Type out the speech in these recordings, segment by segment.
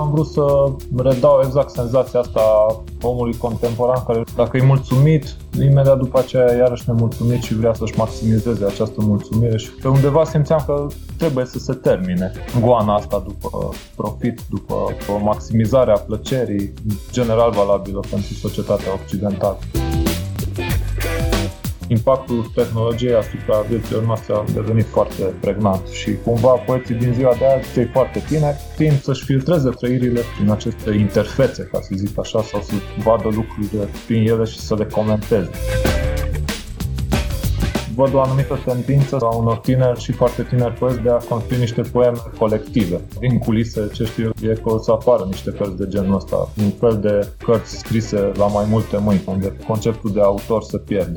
Am vrut să redau exact senzația asta a omului contemporan care, dacă e mulțumit, imediat după aceea iarăși nemulțumit și vrea să-și maximizeze această mulțumire și pe undeva simțeam că trebuie să se termine goana asta după profit, după maximizarea plăcerii, general valabilă pentru societatea occidentală. Impactul tehnologiei asupra vieților noastre a devenit foarte pregnant și cumva poeții din ziua de azi, cei foarte tineri, tind să-și filtreze trăirile prin aceste interfețe, ca să zic așa, sau să vadă lucrurile prin ele și să le comenteze. Văd o anumită tendință a unor tineri și foarte tineri poeți de a construi niște poeme colective. Din culise, ce știu eu, e că o să apară niște cărți de genul ăsta, un fel de cărți scrise la mai multe mâini, unde conceptul de autor se pierde.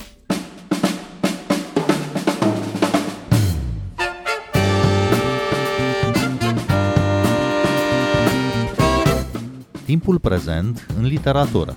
Timpul prezent în literatură.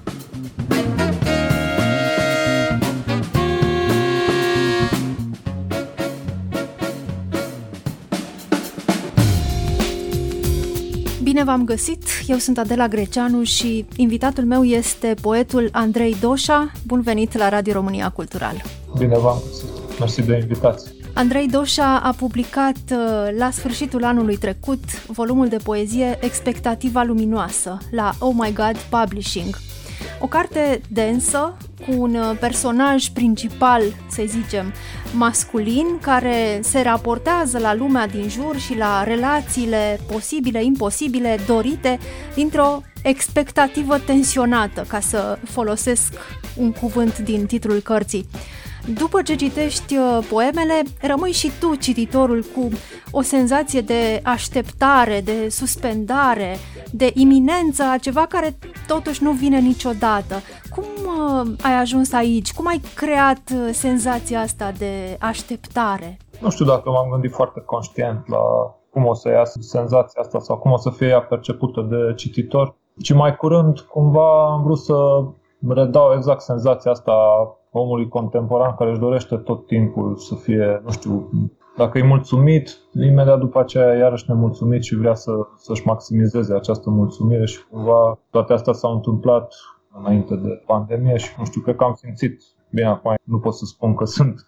Bine v-am găsit! Eu sunt Adela Greceanu și invitatul meu este poetul Andrei Doșa. Bun venit la Radio România Cultural! Bine v-am găsit! Mersi de invitație! Andrei Doșa a publicat la sfârșitul anului trecut volumul de poezie Expectativa luminoasă la Oh My God Publishing. O carte densă cu un personaj principal, să zicem, masculin, care se raportează la lumea din jur și la relațiile posibile, imposibile, dorite, dintr-o expectativă tensionată, ca să folosesc un cuvânt din titlul cărții. După ce citești poemele, rămâi și tu, cititorul, cu o senzație de așteptare, de suspendare, de iminență a ceva care totuși nu vine niciodată. Cum ai ajuns aici? Cum ai creat senzația asta de așteptare? Nu știu dacă m-am gândit foarte conștient la cum o să iasă senzația asta sau cum o să fie ea percepută de cititor, ci mai curând cumva am vrut să redau exact senzația asta a omului contemporan care își dorește tot timpul să fie, nu știu, dacă e mulțumit, imediat după aceea iarăși nemulțumit și vrea să-și maximizeze această mulțumire și cumva toate astea s-au întâmplat înainte de pandemie și nu știu, cred că am simțit, bine, acum nu pot să spun că sunt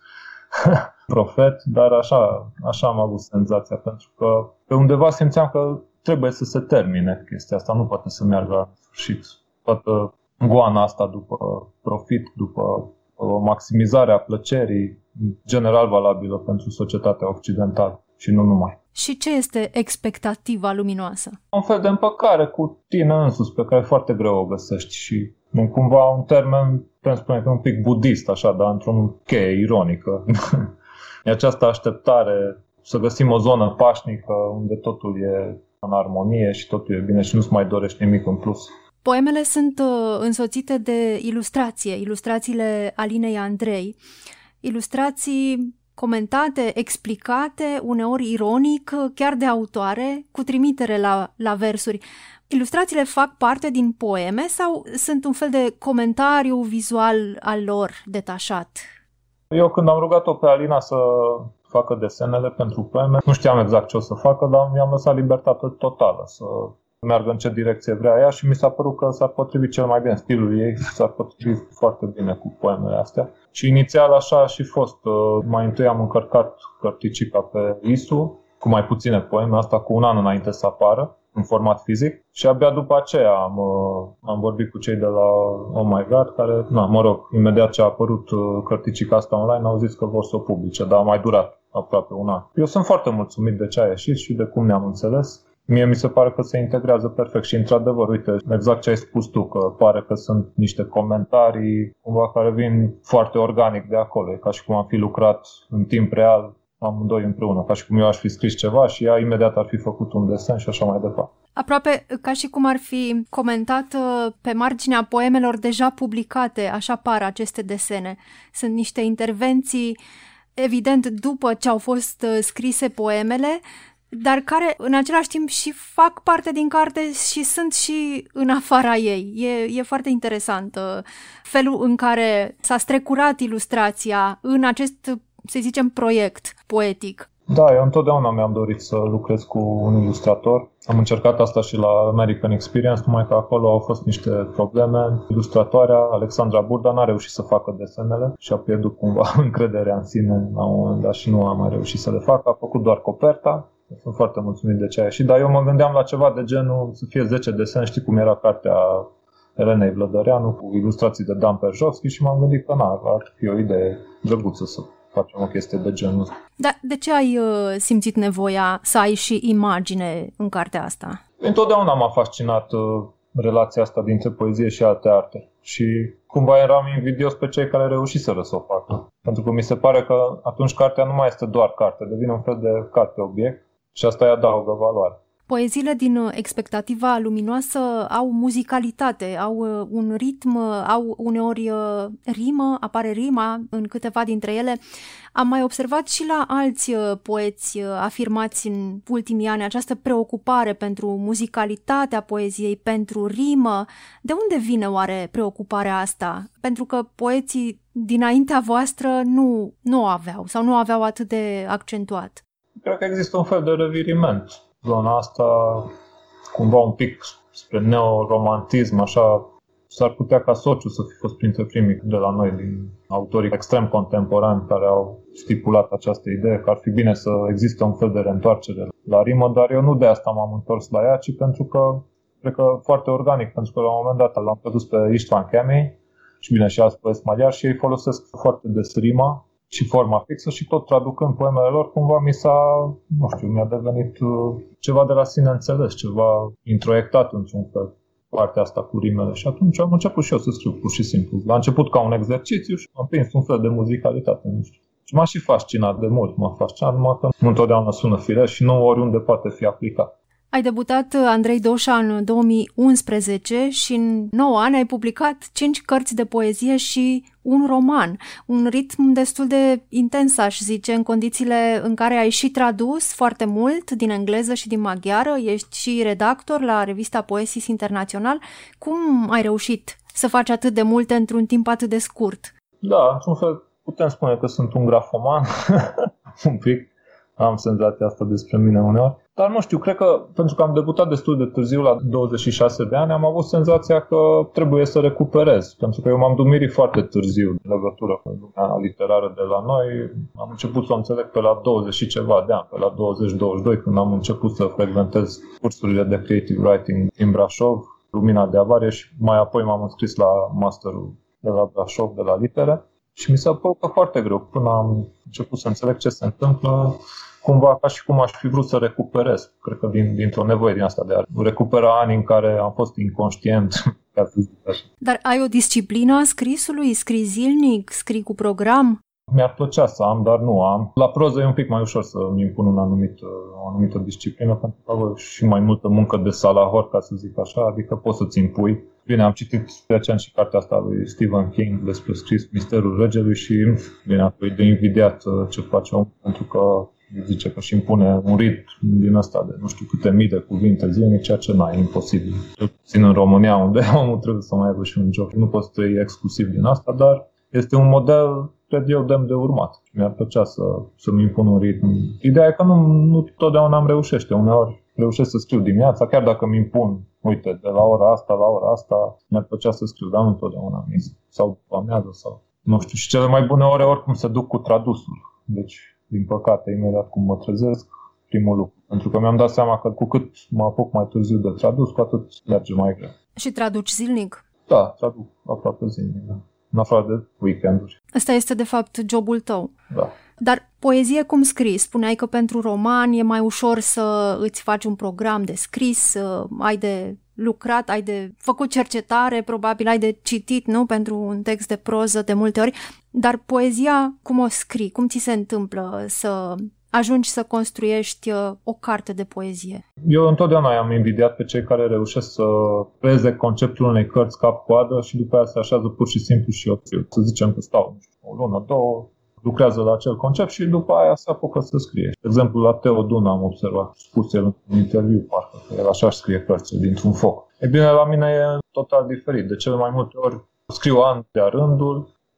profet, dar așa am avut senzația, pentru că pe undeva simțeam că trebuie să se termine chestia asta, nu poate să meargă la sfârșit. Toată goana asta după profit, după o maximizare a plăcerii, general valabilă pentru societatea occidentală și nu numai. Și ce este expectativa luminoasă? Un fel de împăcare cu tine însuți, pe care e foarte greu o găsești și cumva un termen, pentru spune că un pic budist, așa, dar într-un cheie ironică. E această așteptare să găsim o zonă pașnică unde totul e în armonie și totul e bine și nu-ți mai dorești nimic în plus. Poemele sunt însoțite de ilustrațiile Alinei Andrei, ilustrații comentate, explicate, uneori ironic, chiar de autoare, cu trimitere la versuri. Ilustrațiile fac parte din poeme sau sunt un fel de comentariu vizual al lor detașat? Eu când am rugat-o pe Alina să facă desenele pentru poeme, nu știam exact ce o să facă, dar mi-am lăsat libertate totală să meargă în ce direcție vrea ea și mi s-a părut că s-ar potrivi cel mai bine stilul ei, s-ar potrivi foarte bine cu poemele astea. Și inițial așa a și fost. Mai întâi am încărcat cărticica pe ISU, cu mai puține poeme, asta cu un an înainte să apară, în format fizic. Și abia după aceea am vorbit cu cei de la Oh My God, care, imediat ce a apărut cărticica asta online, au zis că vor să o publice, dar a mai durat aproape un an. Eu sunt foarte mulțumit de ce a ieșit și de cum ne-am înțeles. Mie mi se pare că se integrează perfect și, într-adevăr, uite, exact ce ai spus tu, că pare că sunt niște comentarii cumva care vin foarte organic de acolo, ca și cum am fi lucrat în timp real amândoi împreună, ca și cum eu aș fi scris ceva și ea imediat ar fi făcut un desen și așa mai departe. Aproape ca și cum ar fi comentat pe marginea poemelor deja publicate, așa par aceste desene. Sunt niște intervenții, evident, după ce au fost scrise poemele, dar care în același timp și fac parte din carte și sunt și în afara ei. E foarte interesant felul în care s-a strecurat ilustrația în acest, să zicem, proiect poetic. Da, eu întotdeauna mi-am dorit să lucrez cu un ilustrator. Am încercat asta și la American Experience, numai că acolo au fost niște probleme. Ilustratoarea, Alexandra Burda, n-a reușit să facă desenele și a pierdut cumva încrederea în sine la un moment dat și nu a mai reușit să le facă. A făcut doar coperta. Sunt foarte mulțumit de ce a ieșit, dar eu mă gândeam la ceva de genul să fie 10 desene, știi cum era cartea Elenei Vlădăreanu cu ilustrații de Dan Perjovski și m-am gândit că ar fi o idee drăguță să facem o chestie de genul. Dar de ce ai simțit nevoia să ai și imagine în cartea asta? Întotdeauna m-a fascinat relația asta dintre poezie și alte arte și cumva eram invidios pe cei care reușiseră să o facă. Pentru că mi se pare că atunci cartea nu mai este doar carte, devine un fel de carte-obiect și asta îi adaugă valoare. Poeziile din Expectativa Luminoasă au muzicalitate, au un ritm, au uneori rimă, apare rima în câteva dintre ele. Am mai observat și la alți poeți afirmați în ultimii ani această preocupare pentru muzicalitatea poeziei, pentru rimă. De unde vine oare preocuparea asta? Pentru că poeții dinaintea voastră nu o aveau sau nu o aveau atât de accentuat. Cred că există un fel de reviriment. Zona asta, cumva un pic spre neoromantism, așa, s-ar putea ca Sociu să fi fost printre primii de la noi, din autorii extrem contemporani care au stipulat această idee că ar fi bine să existe un fel de reîntoarcere la rimă, dar eu nu de asta m-am întors la ea, ci pentru că, cred că foarte organic, pentru că la un moment dat l-am produs pe István Kemény și bine și alți poeți maghiari și ei folosesc foarte des rima și forma fixă și tot traducând poemele lor, cumva mi-a devenit ceva de la sine înțeles, ceva introiectat într-un fel, partea asta cu rimele. Și atunci am început și eu să scriu pur și simplu. La început ca un exercițiu și am prins un fel de muzicalitate, nu știu. Și m-a și fascinat de mult, numai că nu întotdeauna sună firesc și nu oriunde poate fi aplicat. Ai debutat, Andrei Doșa, în 2011 și în 9 ani ai publicat 5 cărți de poezie și un roman. Un ritm destul de intens, aș zice, în condițiile în care ai și tradus foarte mult din engleză și din maghiară, ești și redactor la revista Poesis Internațional. Cum ai reușit să faci atât de multe într-un timp atât de scurt? Da, într-un fel putem spune că sunt un grafoman, un pic. Am senzația asta despre mine uneori. Dar nu știu, cred că pentru că am debutat destul de târziu, la 26 de ani, am avut senzația că trebuie să recuperez. Pentru că eu m-am dumirit foarte târziu în legătură cu lumea literară de la noi. Am început să o înțeleg pe la 20 și ceva de ani, pe la 20-22, când am început să frecventez cursurile de creative writing din Brașov, Lumina de Avarie, și mai apoi m-am înscris la masterul de la Brașov, de la litere. Și mi s-a părut foarte greu până am început să înțeleg ce se întâmplă, cumva ca și cum aș fi vrut să recuperez. Cred că dintr-o nevoie din asta de a recupera ani în care am fost inconștient, ca să zic așa. Dar ai o disciplină a scrisului? Scrii zilnic? Scrii cu program? Mi-ar plăcea să am, dar nu am. La proză e un pic mai ușor să-mi impun o anumită disciplină, pentru că am și mai multă muncă de salahor, ca să zic așa, adică poți să-ți impui. Bine, am citit recent și cartea asta lui Stephen King despre scris Misterul Regelui și bine, apoi de invidiat ce face om, pentru că zice că își impune un ritm din ăsta de nu știu câte mii de cuvinte zilnic, ceea ce e imposibil. Cel puțin în România, unde omul trebuie să mai aibă și un job. Nu poți trăi exclusiv din asta, dar este un model, cred eu, demn de urmat. Mi-ar plăcea să-mi impun un ritm. Ideea e că nu totdeauna îmi reușește. Uneori reușesc să scriu dimineața, chiar dacă îmi impun, uite, de la ora asta la ora asta, mi-ar plăcea să scriu, dar nu totdeauna sau după amiază sau nu știu. Și cele mai bune ore oricum se duc cu tradusul. Deci, din păcate, imediat cum mă trezesc, primul lucru. Pentru că mi-am dat seama că cu cât mă apuc mai târziu de tradus, cu atât merge mai greu. Și traduci zilnic? Da, traduc aproape zilnic, da. În afară de weekenduri. Ăsta este, de fapt, jobul tău. Da. Dar poezie cum scrii? Spuneai că pentru roman e mai ușor să îți faci un program de scris, ai de lucrat, ai de făcut cercetare, probabil ai de citit, nu? Pentru un text de proză de multe ori. Dar poezia, cum o scrii? Cum ți se întâmplă să ajungi să construiești o carte de poezie? Eu întotdeauna am invidiat pe cei care reușesc să creeze conceptul unei cărți cap-coadă și după aia se așează pur și simplu și eu. Să zicem că stau o lună, două, lucrează la acel concept și după aia se apucă să scrie. De exemplu, la Teo Duna am observat, spus el în interviu, parcă, că el așa scrie cărți dintr-un foc. E bine, la mine e total diferit. De cele mai multe ori scriu ani de-a rândul,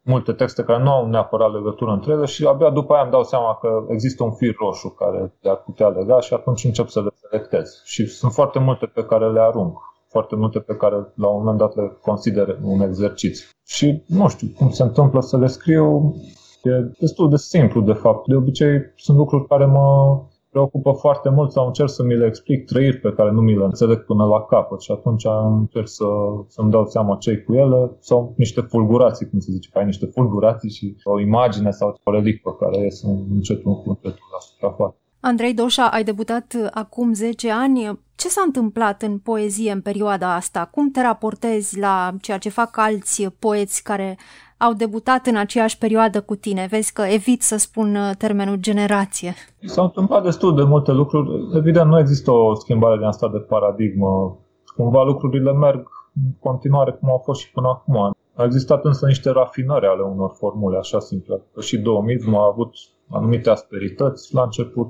multe texte care nu au neapărat legătură între ele și abia după aia îmi dau seama că există un fir roșu care te-ar putea lega și atunci încep să le selectez. Și sunt foarte multe pe care le arunc, foarte multe pe care la un moment dat le consider un exercițiu. Și nu știu cum se întâmplă să le scriu, e destul de simplu de fapt. De obicei sunt lucruri care mă preocupă foarte mult sau încerc să mi le explic, trăiri pe care nu mi le înțeleg până la capăt și atunci încerc să-mi dau seama ce-i cu ele sau niște fulgurații, cum se zice, ai niște fulgurații și o imagine sau o relicvă care iese încetul cu încetul la suprafață. Andrei Doșa, ai debutat acum 10 ani. Ce s-a întâmplat în poezie în perioada asta? Cum te raportezi la ceea ce fac alți poeți care au debutat în aceeași perioadă cu tine? Vezi că evit să spun termenul generație. S-au întâmplat destul de multe lucruri. Evident, nu există o schimbare din asta de paradigmă. Cumva lucrurile merg în continuare cum au fost și până acum. Au existat însă niște rafinări ale unor formule așa simple. Și douămismul a avut anumite asperități la început,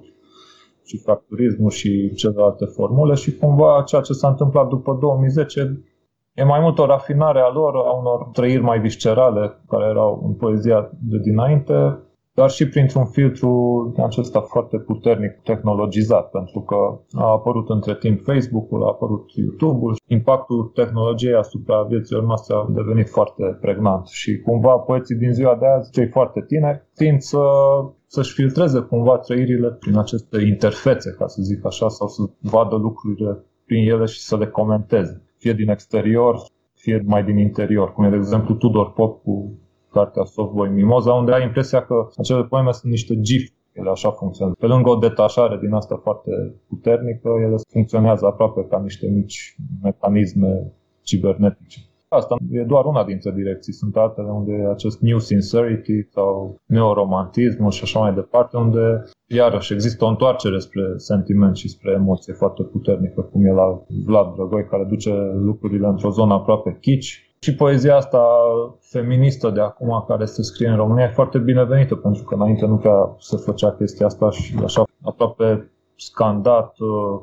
și fracturismul și celelalte formule și cumva ceea ce s-a întâmplat după 2010 e mai mult o rafinare a lor, a unor trăiri mai viscerale care erau în poezia de dinainte, dar și printr-un filtru acesta foarte puternic tehnologizat, pentru că a apărut între timp Facebook-ul, a apărut YouTube-ul. Impactul tehnologiei asupra vieților noastre a devenit foarte pregnant și cumva poeții din ziua de azi, cei foarte tineri, tind să-și filtreze cumva trăirile prin aceste interfețe, ca să zic așa, sau să vadă lucrurile prin ele și să le comenteze, fie din exterior, fie mai din interior, cum e de exemplu Tudor Pop cu cartea Softboy Mimoza, unde ai impresia că acele poeme sunt niște gif, ele așa funcționează. Pe lângă o detașare din asta foarte puternică, ele funcționează aproape ca niște mici mecanisme cibernetice. Asta e doar una dintre direcții. Sunt altele unde acest new sincerity sau neoromantismul și așa mai departe, unde iarăși există o întoarcere spre sentiment și spre emoție foarte puternică, cum e la Vlad Drăgoi, care duce lucrurile într-o zonă aproape kitsch. Și poezia asta feministă de acum care se scrie în România e foarte binevenită, pentru că înainte nu prea se făcea chestia asta și așa aproape scandat,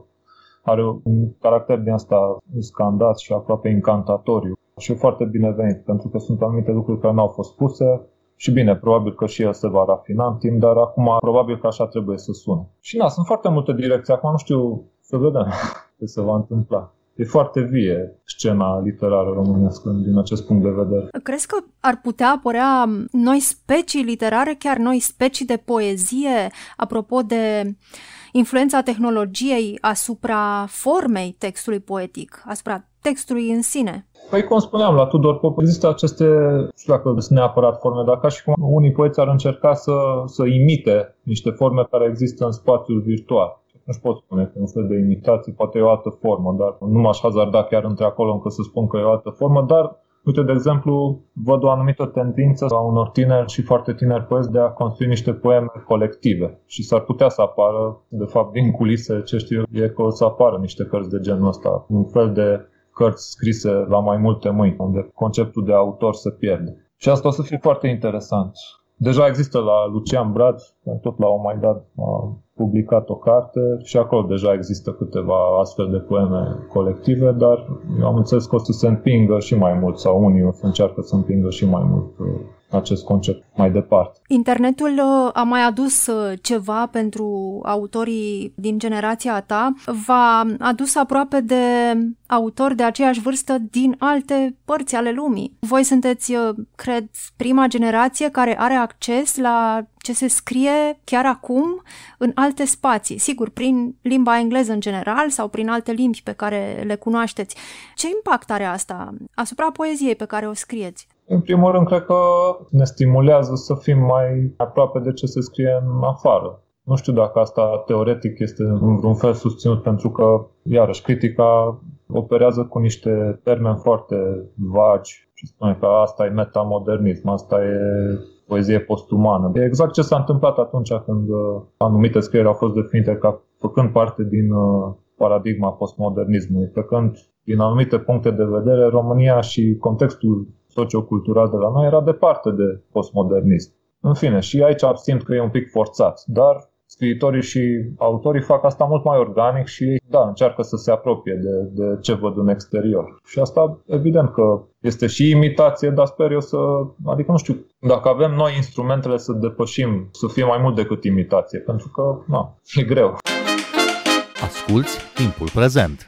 are un caracter din asta scandat și aproape incantatoriu. Și e foarte binevenit, pentru că sunt anumite lucruri care n-au fost spuse și bine, probabil că și el se va rafina în timp, dar acum probabil că așa trebuie să sună. Și sunt foarte multe direcții, acum nu știu, să vedem ce se va întâmpla. E foarte vie scena literară românească din acest punct de vedere. Crezi că ar putea apărea noi specii literare, chiar noi specii de poezie, apropo de influența tehnologiei asupra formei textului poetic, asupra textului în sine? Păi, cum spuneam, la Tudor Pop există aceste, nu știu dacă sunt neapărat forme, dar ca și cum unii poeți ar încerca să imite niște forme care există în spațiul virtual. Nu-și pot spune că e un fel de imitație, poate e o altă formă, dar nu m-aș hazarda chiar între acolo încă să spun că e o altă formă, dar, uite, de exemplu, văd o anumită tendință a unor tineri și foarte tineri poeți de a construi niște poeme colective și s-ar putea să apară, de fapt, din culise, ce știu eu, e că o să apară niște cărți de genul ăsta, un fel de cărți scrise la mai multe mâini, unde conceptul de autor se pierde. Și asta o să fie foarte interesant. Deja există la Lucian Brad, tot la Oh My God, a publicat o carte și acolo deja există câteva astfel de poeme colective, dar eu am înțeles că o să se împingă și mai mult, sau unii o să încearcă să împingă și mai mult acest concept mai departe. Internetul a mai adus ceva pentru autorii din generația ta, v-a adus aproape de autori de aceeași vârstă din alte părți ale lumii. Voi sunteți, cred, prima generație care are acces la ce se scrie chiar acum în alte spații, sigur, prin limba engleză în general sau prin alte limbi pe care le cunoașteți. Ce impact are asta asupra poeziei pe care o scrieți? În primul rând, cred că ne stimulează să fim mai aproape de ce se scrie în afară. Nu știu dacă asta teoretic este în vreun fel susținut, pentru că, iarăși, critica operează cu niște termeni foarte vagi și spune că asta e metamodernism, asta e poezie postumană. E exact ce s-a întâmplat atunci când anumite scrieri au fost definite ca făcând parte din paradigma postmodernismului, pe când, din anumite puncte de vedere, România și contextul sociocultural de la noi era departe de postmodernism. În fine, și aici simt că e un pic forțat, dar scriitorii și autorii fac asta mult mai organic și ei, încearcă să se apropie de ce văd în exterior. Și asta, evident că este și imitație, dar sper eu adică nu știu, dacă avem noi instrumentele să depășim, să fie mai mult decât imitație, pentru că, e greu. Asculți Timpul Prezent.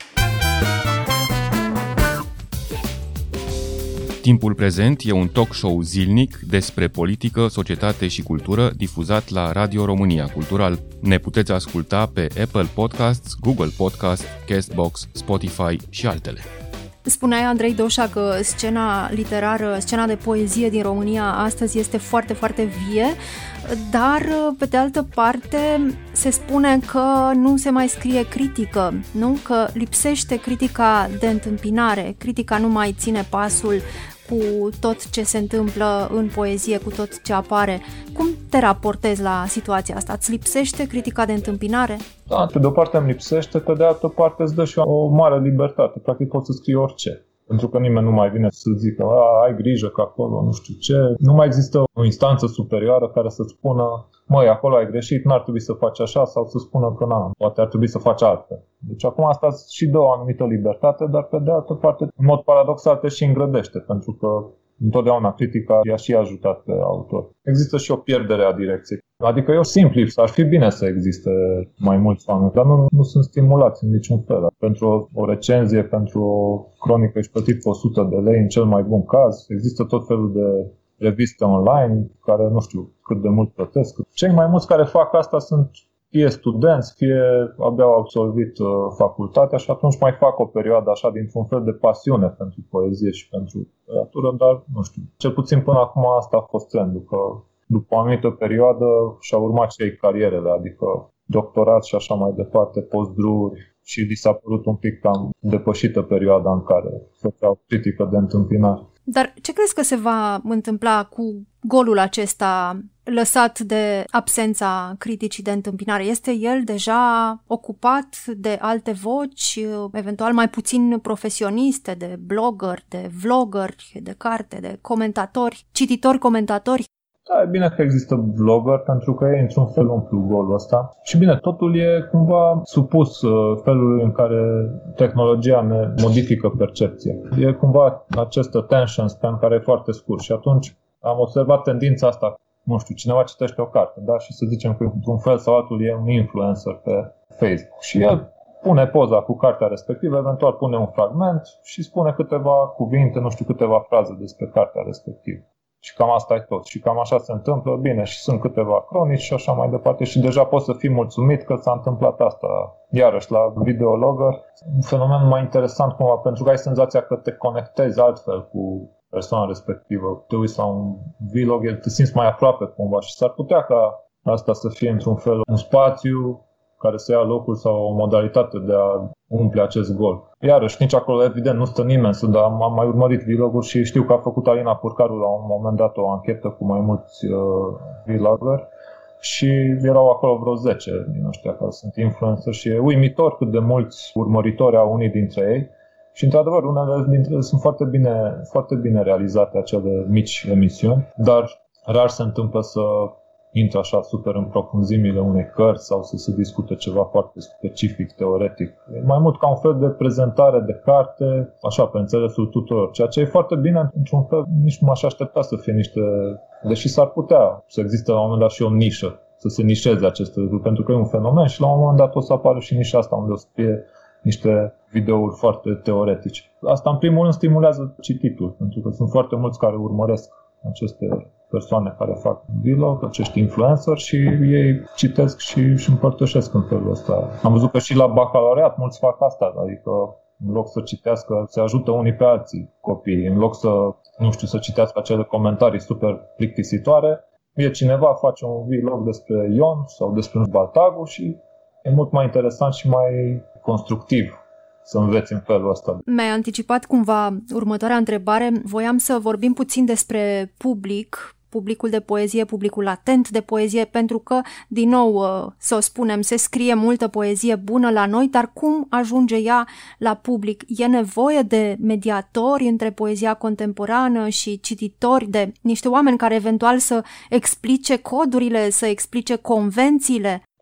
Timpul Prezent e un talk show zilnic despre politică, societate și cultură difuzat la Radio România Cultural. Ne puteți asculta pe Apple Podcasts, Google Podcasts, Castbox, Spotify și altele. Spuneai, Andrei Doșa, că scena literară, scena de poezie din România astăzi este foarte, foarte vie, dar, pe de altă parte, se spune că nu se mai scrie critică, nu? Că lipsește critica de întâmpinare, critica nu mai ține pasul cu tot ce se întâmplă în poezie, cu tot ce apare. Cum te raportezi la situația asta? Îți lipsește critica de întâmpinare? Da, pe de o parte îmi lipsește, pe de altă parte îți dă și o mare libertate. Practic poți să scrii orice. Pentru că nimeni nu mai vine să zică, ai grijă că acolo nu știu ce. Nu mai există o instanță superioară care să-ți spună, acolo ai greșit, n-ar trebui să faci așa, sau să spună că poate ar trebui să faci altfel. Deci acum asta și dă o anumită libertate, dar pe de altă parte, în mod paradoxal, te și îngrădește, pentru că întotdeauna critica i-a și ajutat pe autor. Există și o pierdere a direcției. Adică eu simplific, ar fi bine să existe mai mulți oameni, dar nu sunt stimulați în niciun fel. Pentru o recenzie, pentru o cronică ești plătit 100 de lei în cel mai bun caz. Există tot felul de reviste online care nu știu cât de mult plătesc. Cei mai mulți care fac asta sunt fie studenți, fie abia au absolvit facultatea și atunci mai fac o perioadă așa dintr-un fel de pasiune pentru poezie și pentru literatură, dar nu știu, cel puțin până acum asta a fost trendul, că după o anumită perioadă și-au urmat și ei carierele, adică doctorat și așa mai departe, postdruri și li s-a părut un pic cam depășită perioada în care făceau critică de întâmpinare. Dar ce crezi că se va întâmpla cu golul acesta lăsat de absența criticii de întâmpinare? Este el deja ocupat de alte voci, eventual mai puțin profesioniste, de blogger, de vloggeri, de carte, de comentatori, cititori-comentatori? Da, e bine că există vlogger, pentru că ei într-un fel umplu golul ăsta. Și bine, totul e cumva supus felului în care tehnologia ne modifică percepția. E cumva acest attention span care e foarte scurt și atunci am observat tendința asta. Nu știu, cineva citește o carte, da? Și să zicem că într-un fel sau altul e un influencer pe Facebook și el pune poza cu cartea respectivă, eventual pune un fragment și spune câteva cuvinte, nu știu, câteva fraze despre cartea respectivă. Și cam asta e tot. Și cam așa se întâmplă. Bine, și sunt câteva cronici și așa mai departe. Și deja poți să fii mulțumit că s-a întâmplat asta. Iarăși, la videologger, un fenomen mai interesant cumva, pentru că ai senzația că te conectezi altfel cu persoana respectivă. Te uiți la un vlog, te simți mai aproape cumva și s-ar putea ca asta să fie într-un fel un spațiu care să ia locul sau o modalitate de a umple acest gol. Iarăși, nici acolo, evident, nu stă nimeni, dar am mai urmărit vloguri și știu că a făcut Alina Purcaru la un moment dat o anchetă cu mai mulți vloggeri și erau acolo vreo 10 din ăștia care sunt influenceri și e uimitor cât de mulți urmăritori au unii dintre ei. Și, într-adevăr, unele dintre ele sunt foarte bine realizate, acele mici emisiuni, dar rar se întâmplă să intră așa super în profunzimile unei cărți sau să se discute ceva foarte specific, teoretic. E mai mult ca un fel de prezentare de carte, așa, pe înțelesul tuturor. Ceea ce e foarte bine, într-un fel, nici nu m-aș aștepta să fie niște... Deși s-ar putea să existe la un moment dat și o nișă, să se nișeze aceste lucruri, pentru că e un fenomen și la un moment dat o să apară și nișa asta, unde o să fie niște videouri foarte teoretice. Asta, în primul rând, stimulează cititul, pentru că sunt foarte mulți care urmăresc aceste persoane care fac vlog, acești influenceri și ei citesc și împărtășesc în felul ăsta. Am văzut că și la bacalaureat mulți fac asta, adică în loc să citească, se ajută unii pe alții copiii, în loc să, nu știu, să citească acele comentarii super plictisitoare, e cineva face un vlog despre Ion sau despre Baltagu și e mult mai interesant și mai constructiv să înveți în felul ăsta. Mi-ai anticipat cumva următoarea întrebare. Voiam să vorbim puțin despre publicul de poezie, publicul atent de poezie, pentru că, din nou, să o spunem, se scrie multă poezie bună la noi, dar cum ajunge ea la public? E nevoie de mediatori între poezia contemporană și cititori, de niște oameni care eventual să explice codurile, să explice convențiile?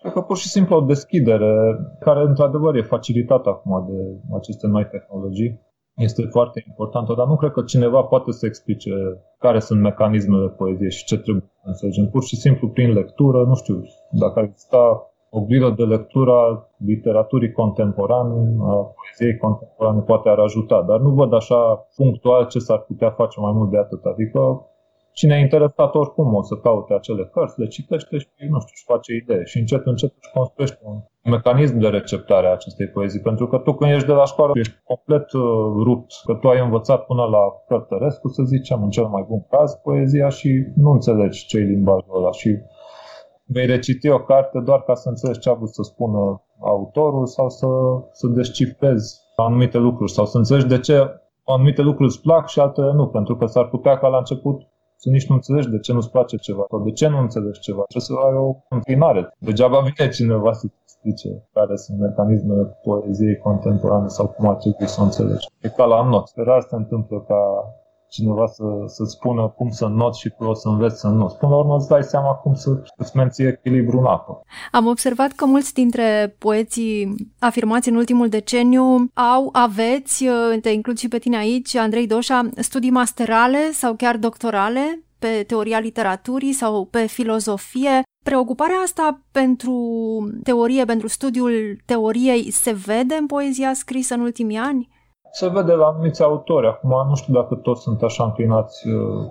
Cred că pur și simplu o deschidere care într-adevăr e facilitată acum de aceste noi tehnologii. Este foarte importantă, dar nu cred că cineva poate să explice care sunt mecanismele poeziei și ce trebuie să înțelegem. Pur și simplu prin lectură, nu știu, dacă ar exista o grilă de lectură a literaturii contemporane, a poeziei contemporane, poate ar ajuta, dar nu văd așa punctual ce s-ar putea face mai mult de atât. Adică cine e interesat oricum o să caute acele cărți, le citește și, nu știu, își face idee și încet își construiește un mecanism de receptare a acestei poezii. Pentru că tu când ești de la școală ești complet rupt, că tu ai învățat până la Cărtărescu, să zicem, în cel mai bun caz, poezia și nu înțelegi ce-i limbajul ăla și vei reciti o carte doar ca să înțelegi ce a vrut să spună autorul sau să descifrezi anumite lucruri sau să înțelegi de ce anumite lucruri îți plac și altele nu, pentru că s-ar putea ca la început să nici nu înțelegi de ce nu-ți place ceva sau de ce nu înțelegi ceva. Trebuie să ai o înclinare. Degeaba vine cineva să explice care sunt mecanismele poeziei contemporane sau cum ar trebui să o înțelegi. E ca la not. Rar se întâmplă ca cineva să spună cum să înnoți și tu o să înveți să înnoți. Până la urmă îți dai seama cum să-ți menții echilibru în apă. Am observat că mulți dintre poeții afirmați în ultimul deceniu aveți, te includ și pe tine aici, Andrei Doșa, studii masterale sau chiar doctorale pe teoria literaturii sau pe filozofie. Preocuparea asta pentru teorie, pentru studiul teoriei, se vede în poezia scrisă în ultimii ani? Se vede la anumiți autori. Acum nu știu dacă toți sunt așa înclinați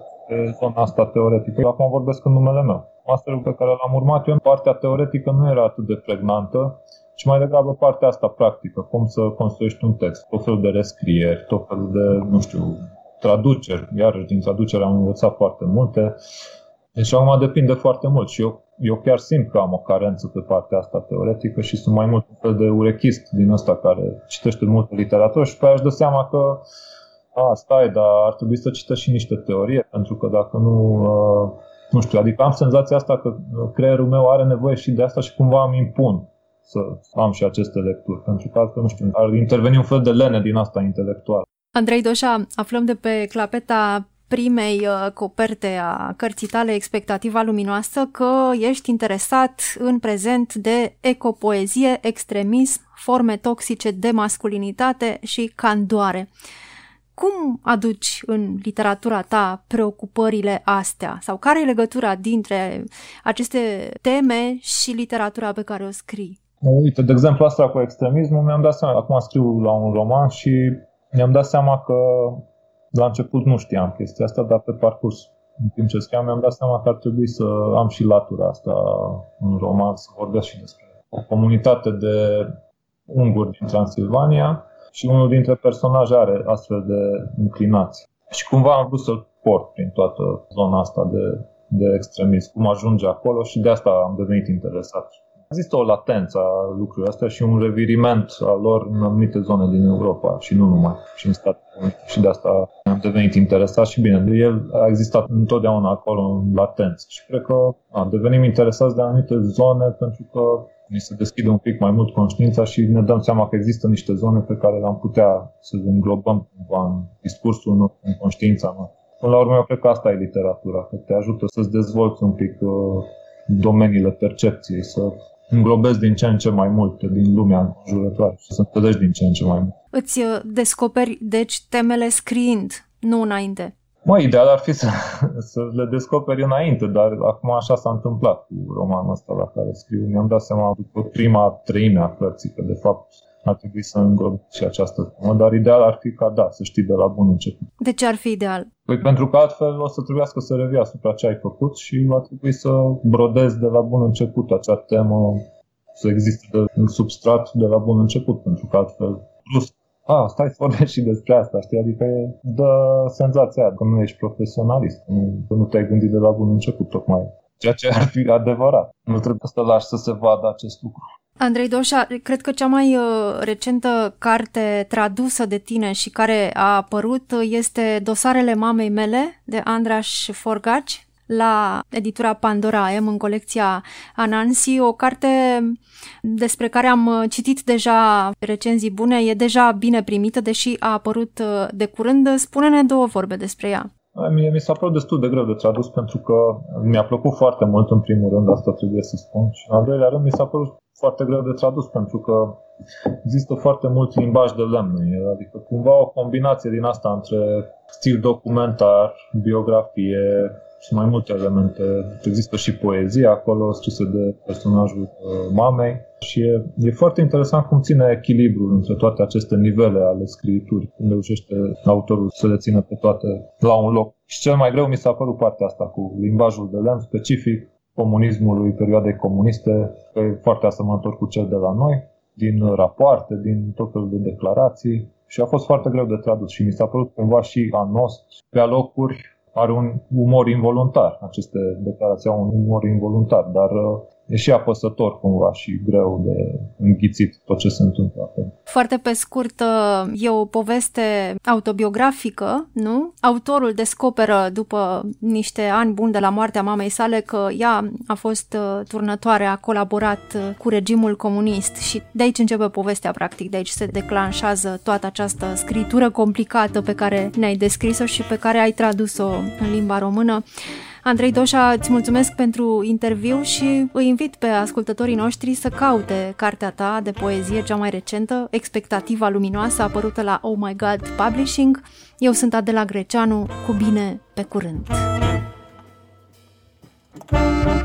pe zona asta teoretică. Acum vorbesc în numele meu. Masterul pe care l-am urmat eu, partea teoretică nu era atât de pregnantă, ci mai degrabă partea asta practică. Cum să construiești un text, tot felul de rescrieri, tot felul de, nu știu, traduceri. Iarăși din traducere am învățat foarte multe. Deci acum depinde foarte mult și eu chiar simt că am o carență pe partea asta teoretică și sunt mai mult un fel de urechist din ăsta care citește multă literatură și pe aia își dă seama că stai, dar ar trebui să citești și niște teorie, pentru că dacă nu știu, adică am senzația asta că creierul meu are nevoie și de asta și cumva îmi impun să am și aceste lecturi, pentru că altfel, nu știu, ar interveni un fel de lene din asta intelectuală. Andrei Doșa, aflăm de pe clapeta primei coperte a cărții tale Expectativa luminoasă că ești interesat în prezent de ecopoezie, extremism, forme toxice de masculinitate și candoare. Cum aduci în literatura ta preocupările astea? Sau care e legătura dintre aceste teme și literatura pe care o scrii? Uite, de exemplu asta cu extremismul, mi-am dat seama, acum scriu la un roman și mi-am dat seama că la început nu știam chestia asta, dar pe parcurs, în timp ce scriam, mi-am dat seama că ar trebui să am și latura asta în roman, să vorbesc și despre o comunitate de unguri din Transilvania și unul dintre personaje are astfel de inclinații. Și cumva am vrut să-l port prin toată zona asta de extremism, cum ajunge acolo și de asta am devenit interesat. Există o latență a lucrurilor astea și un reviriment al lor în anumite zone din Europa și nu numai, și în Statele Unite. Și de asta am devenit interesat și bine, el a existat întotdeauna acolo în latență. Și cred că devenim interesați de anumite zone pentru că ni se deschide un pic mai mult conștiința și ne dăm seama că există niște zone pe care le-am putea să le înglobăm cumva în discursul nostru, în conștiința noastră. Până la urmă, eu cred că asta e literatura, că te ajută să-ți dezvolți un pic domeniile percepției, să înglobezi din ce în ce mai multe din lumea înconjurătoare și să înțelegi din ce în ce mai mult. Îți descoperi, deci, temele scriind, nu înainte? Ideal ar fi să le descoperi înainte, dar acum așa s-a întâmplat cu romanul ăsta la care scriu. Mi-am dat seama după prima treime a cărții că, de fapt, ar trebui să înglobi și această temă, dar ideal ar fi ca, să știi de la bun început. De ce ar fi ideal? Păi pentru că altfel o să trebuiască să revii asupra ce ai făcut și va trebui să brodezi de la bun început acea temă, să existe un substrat de la bun început, pentru că altfel stai să vorbești și despre asta, știi? Adică dă senzația că nu ești profesionalist, nu te-ai gândit de la bun început tocmai, ceea ce ar fi adevărat. Nu trebuie să lași să se vadă acest lucru. Andrei Doșa, cred că cea mai recentă carte tradusă de tine și care a apărut este Dosarele mamei mele, de Andras Forgaci, la editura Pandora AM, în colecția Anansi, o carte despre care am citit deja recenzii bune, e deja bine primită, deși a apărut de curând. Spune-ne 2 vorbe despre ea. Mie mi s-a părut destul de greu de tradus pentru că mi-a plăcut foarte mult în primul rând, asta trebuie să spun. Și în al doilea rând mi s-a părut foarte greu de tradus pentru că există foarte mult limbaj de lemn. Adică cumva o combinație din asta între stil documentar, biografie și mai multe elemente. Există și poezie acolo scrisă de personajul mamei și e foarte interesant cum ține echilibrul între toate aceste nivele ale scripturii, cum reușește autorul să le țină pe toate la un loc. Și cel mai greu mi s-a părut partea asta cu limbajul de lemn specific comunismului, perioadei comuniste, că e foarte asemănător cu cel de la noi, din rapoarte, din tot felul de declarații și a fost foarte greu de tradus și mi s-a părut cumva și anost pe alocuri. Are un umor involuntar, aceste declarații au un umor involuntar, dar e și apăsător cumva și greu de înghițit tot ce se întâmplă acolo. Foarte pe scurt, e o poveste autobiografică, nu? Autorul descoperă după niște ani buni de la moartea mamei sale că ea a fost turnătoare, a colaborat cu regimul comunist și de aici începe povestea practic, de aici se declanșează toată această scritură complicată pe care ne-ai descris-o și pe care ai tradus-o în limba română. Andrei Doșa, îți mulțumesc pentru interviu și îi invit pe ascultătorii noștri să caute cartea ta de poezie cea mai recentă, Expectativa luminoasă, apărută la Oh My God Publishing. Eu sunt Adela Greceanu, cu bine, pe curând!